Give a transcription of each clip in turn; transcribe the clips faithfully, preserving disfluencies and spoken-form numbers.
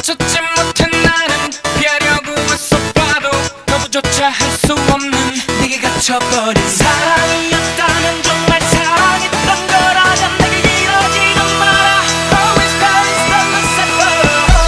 찾지 못한 나는 피하려고 애써봐도 너부조차 할 수 없는 네게 갇혀버린 사랑이었다면 정말 사랑했던 거라면 내게 이러지는 마라. Always Paris from the Lucifer.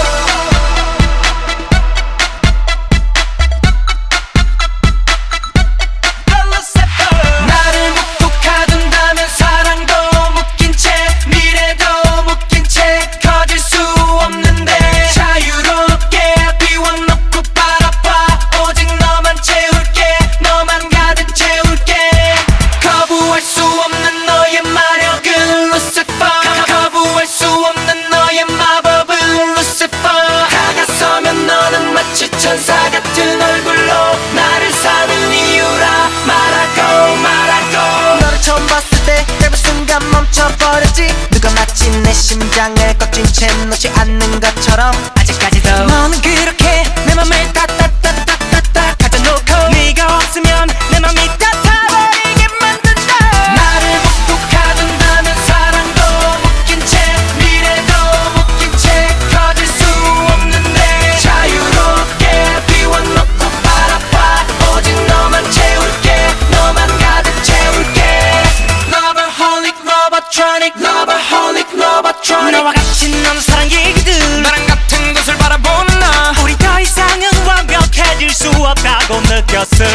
The Lucifer. 나를 묵묵하둔다면 사랑도 묶인 채 미래도 묶인 채 커질 수 없는데 자유롭게 비워놓고 바라봐. 오직 너만 채울게 너만 가득 채울게. 거부할 수 없는 너의 마력은 Lucifer. 거부할 수 없는 너의 마법은 Lucifer. 다가서면 너는 마치 천사 같은 얼굴로 나를 사는 이유라 말하고 말하고. 너를 처음 봤을 때 짧은 순간 멈춰버렸지. 누가 마치 내 심장을 꺾인 채 놓지 않는 것처럼 아직까지도 너는 그렇게 내 맘을 따따따따따따 가져놓고 네가 없으면 내 맘이 따타버리게 만든다. 나를 묵묵하둔다면 사랑도 묶인 채 미래도 묶인 채 커질 수 없는데 자유롭게 비워놓고 바라봐. 오직 너만 채울게 너만 가득 채울게. Loverholic, Lovertronic, Loverholic, Lovertronic. 너와 같이 나눈 사랑 얘기들 나랑 같은 곳을 바라보는 나 우리 더 이상은 완벽해질 수 없다고 느꼈음.